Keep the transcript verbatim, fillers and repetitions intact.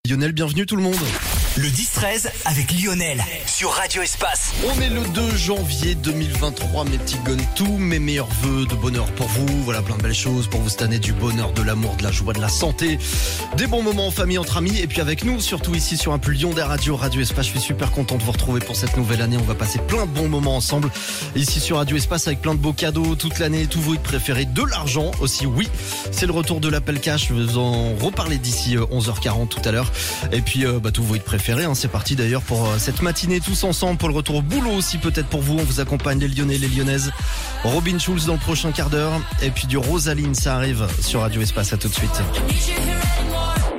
Lionel, bienvenue tout le monde. Le dix treize avec Lionel sur Radio Espace. On est le deux janvier deux mille vingt-trois, mes petits guns, tous mes meilleurs vœux de bonheur pour vous. Voilà, plein de belles choses pour vous cette année, du bonheur, de l'amour, de la joie, de la santé, des bons moments en famille, entre amis et puis avec nous, surtout ici sur un peu Lyon des radios, Radio Espace. Je suis super content de vous retrouver pour cette nouvelle année. On va passer plein de bons moments ensemble ici sur Radio Espace avec plein de beaux cadeaux toute l'année, tous vos hits préférés, de l'argent aussi, oui. C'est le retour de l'appel cash, je vais vous en reparler d'ici onze heures quarante tout à l'heure. Et puis euh, bah, tous vos hits préférés. Hein. C'est parti d'ailleurs pour euh, cette matinée tous ensemble pour le retour au boulot aussi peut-être pour vous. On vous accompagne les Lyonnais, les Lyonnaises. Robin Schulz dans le prochain quart d'heure. Et puis du Rosaline, ça arrive sur Radio Espace. À tout de suite.